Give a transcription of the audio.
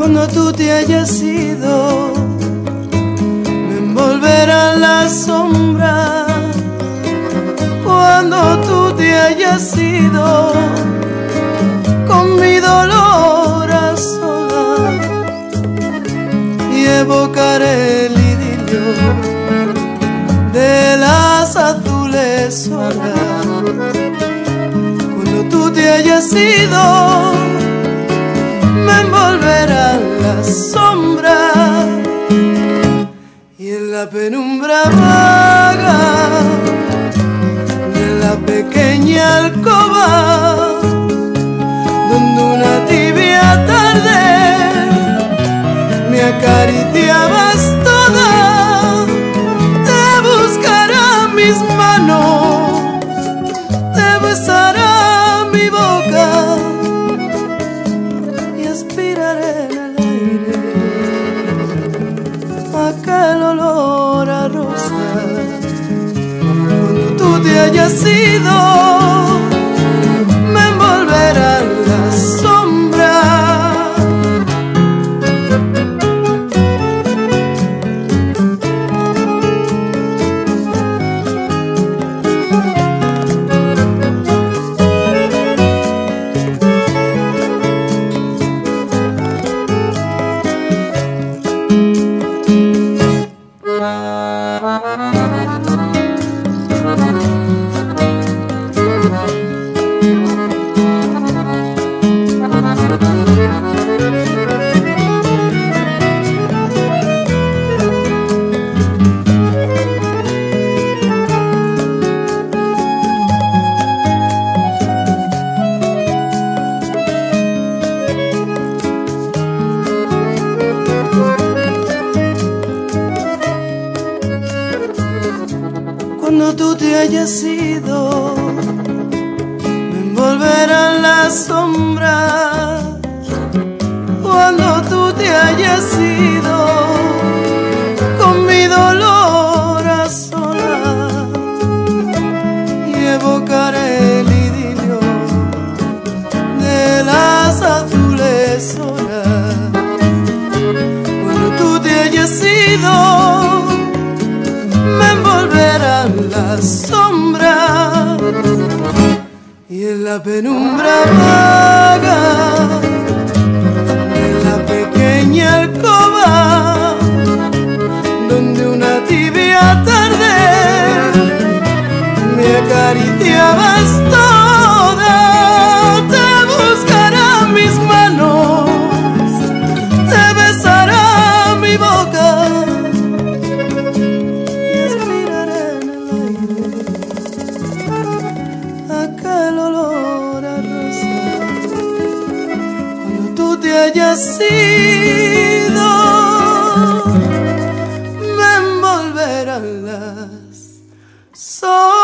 Cuando tú te hayas ido, me envolverá la sombra. Cuando tú te hayas ido, con mi dolor a solas, y evocaré el idilio de las azules horas. Cuando tú te hayas ido, me envolverá la sombra, y en la penumbra vaga de la pequeña alcoba, donde una tibia tarde me acariciabas toda, te buscará mis manos, te besará mi boca, aspiraré en el aire aquel olor a rosa. Cuando tú te hayas ido, me envolverá la sombra. Cuando tú te hayas ido, me envolverán las sombras. Cuando tú te hayas ido, con mi dolor a solas, y evocaré el idilio de las azules horas. Cuando tú te hayas ido, me envolverán la sombra, y en la penumbra vaga de la pequeña alcoba, donde una tibia tarde me acariciabas toda, te buscará mis manos, te besará mi boca, aquel olor a rosa. Cuando tú te hayas ido, me envolverán las sombras.